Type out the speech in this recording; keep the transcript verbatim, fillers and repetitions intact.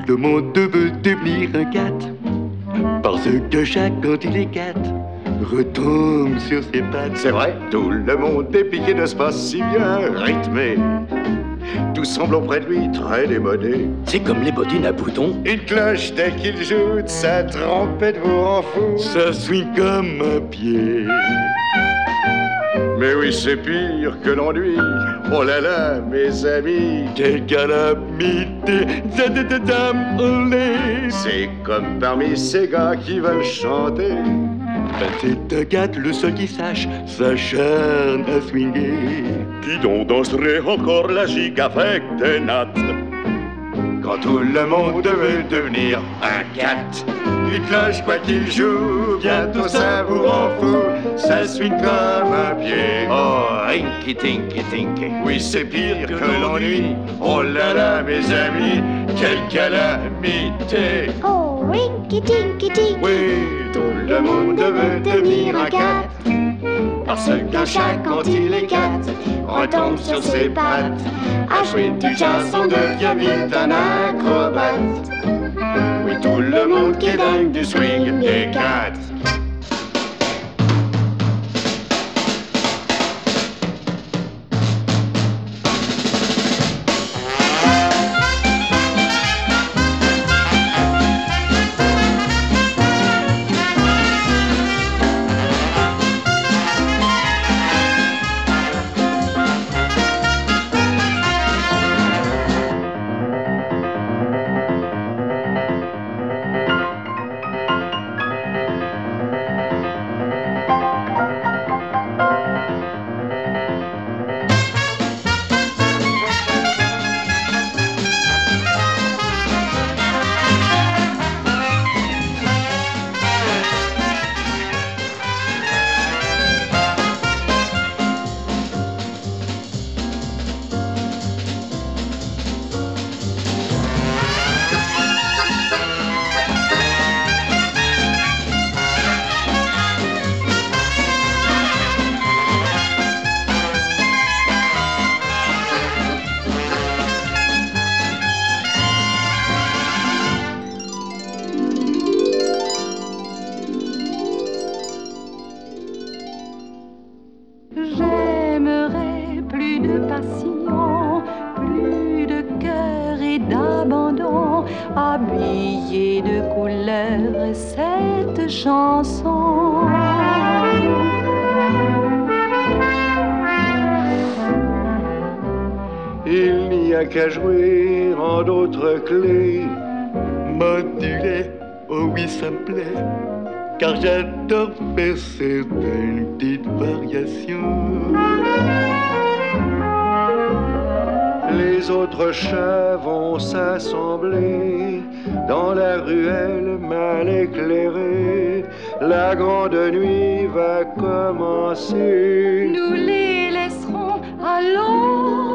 le monde veut devenir un cat, parce que chaque quand il est cat retombe sur ses pattes. C'est vrai, tout le monde est piqué de ce pas si bien rythmé. Tout semble auprès de lui très démodé. C'est comme les bottines à boutons. Une cloche dès qu'il joue de sa trompette vous rend fou. Ça swing comme un pied. Mais oui, c'est pire que l'ennui. Oh là là, mes amis, quelle calamité. C'est comme parmi ces gars qui veulent chanter. Ben c'est un cat, le seul qui sache s'acharne à swinguer. Qui donc danserait encore la gigue avec des nattes? Quand tout le monde veut devenir un cat, une cloche quoi qu'il joue, bientôt ça vous rend fou. Ça swing comme un pied. Oh, rinky tinky tinky. Oui, c'est pire que l'ennui. Oh là là, mes amis, quelle calamité. Oh, rinky tinky tinky. Oui, tout le monde veut devenir un cat, parce qu'un chat quand il est cat retombe sur ses pattes. À jouer du jazz on devient vite un acrobate. Oui, tout le monde qui est dingue du swing des cats. J'aimerais plus de passion, plus de cœur et d'abandon, habiller de couleurs cette chanson. Il n'y a qu'à jouer en d'autres clés. Modulé, oh oui ça me plaît, car j'adore faire certaines petites variations. Les autres chats vont s'assembler dans la ruelle mal éclairée. La grande nuit va commencer. Nous les laisserons à l'eau.